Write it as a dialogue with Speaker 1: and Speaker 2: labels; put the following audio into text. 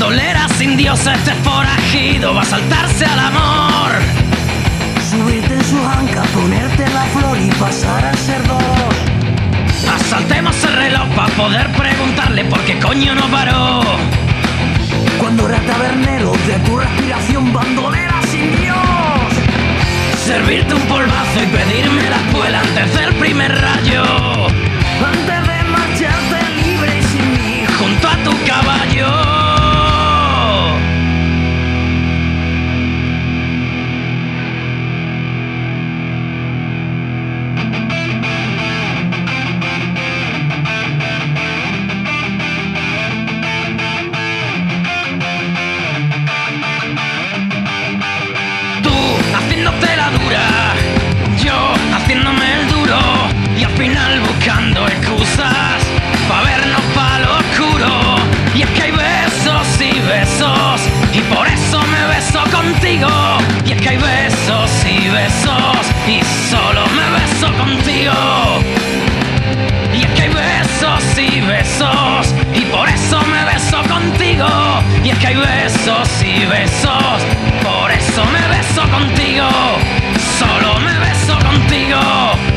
Speaker 1: bandolera sin Dios, este forajido va a saltarse al amor.
Speaker 2: Subirte en su anca, ponerte la flor y pasar a ser dos.
Speaker 1: Asaltemos el reloj para poder preguntarle por qué coño no paró.
Speaker 2: Cuando era tabernero de tu respiración, bandolera sin Dios.
Speaker 1: Servirte un polvazo y pedirme la espuela antes del primer rayo.
Speaker 2: Antes de marcharte libre y sin mí,
Speaker 1: junto a tu caballo. Yo haciéndome el duro y al final buscando excusas pa' vernos pa' lo oscuro. Y es que hay besos y besos y por eso me beso contigo. Y es que hay besos y besos y solo me beso contigo. Y es que hay besos y besos y por eso me beso contigo. Y es que hay besos y besos, por eso me beso contigo. Solo me beso contigo.